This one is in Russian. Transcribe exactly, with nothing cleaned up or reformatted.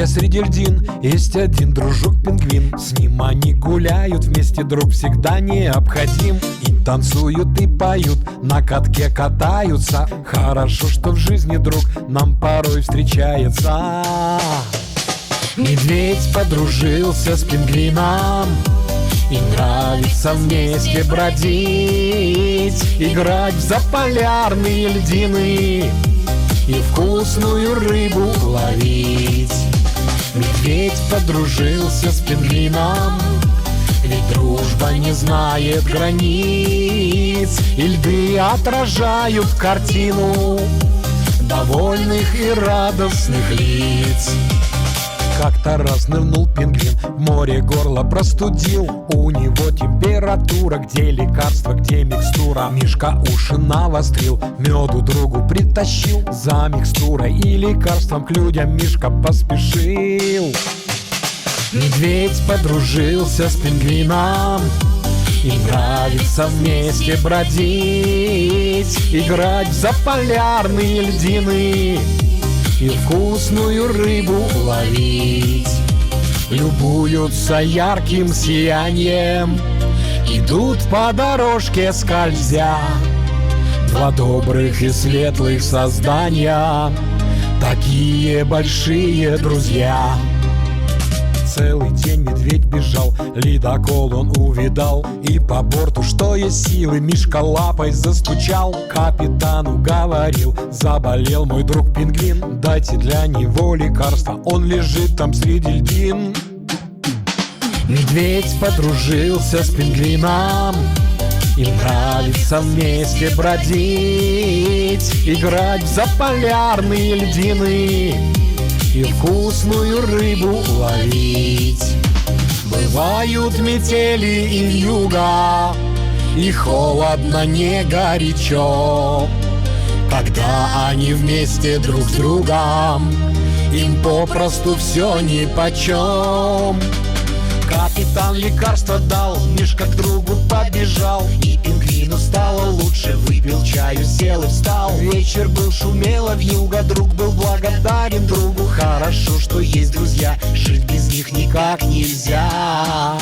где среди льдин есть один дружок-пингвин. С ним они гуляют вместе, друг всегда необходим. И танцуют, и поют, на катке катаются. Хорошо, что в жизни друг нам порой встречается. Медведь подружился с пингвином, и нравится вместе бродить, играть в заполярные льдины и вкусную рыбу ловить. Медведь подружился с пингвином, ведь дружба не знает границ, и льды отражают картину довольных и радостных лиц. Как-то раз нырнул пингвин, в море горло простудил. У него температура, где лекарство, где микстура. Мишка уши навострил, меду другу притащил. За микстурой и лекарством к людям Мишка поспешил. Медведь подружился с пингвином, и нравится вместе бродить, играть в заполярные льдины и вкусную рыбу ловить. Любуются ярким сиянием, идут по дорожке скользя. Два добрых и светлых создания, такие большие друзья. Целый день медведь бежал, ледокол он увидал, и по борту, что есть силы, Мишка лапой застучал. Капитану говорил: заболел мой друг пингвин, дайте для него лекарство, он лежит там среди льдин. Медведь подружился с пингвином, им нравится вместе бродить, играть в заполярные льдины и вкусную рыбу ловить. Бывают метели и вьюга, и холодно, не горячо. Когда они вместе друг с другом, им попросту все нипочем. Капитан лекарство дал, Мишка к другу побежал, и пингвину стало лучше. Выпил чаю, сел и встал. Вечер был, шумела вьюга, друг был благодарен другу. Хорошо, что есть друзья, жить без них никак нельзя.